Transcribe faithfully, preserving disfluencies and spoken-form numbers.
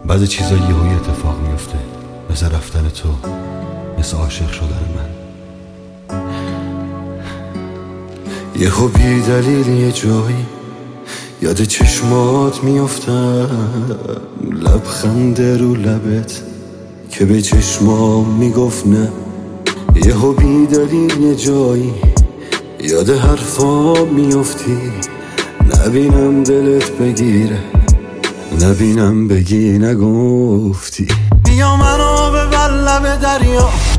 بعضی چیزا یهویی اتفاق میفته، مثل رفتن تو، مثل عاشق شدن من. یهو بی دلیل یه جایی یاد چشمات میافتم، لبخند رو لبت که به چشمام میگفت نه. یهو بی دلیل یه جایی یاد حرفام میافتی، نبینم دلت بگیره، نبینم بگی نگفتی. بیا منو ببر لب دریا،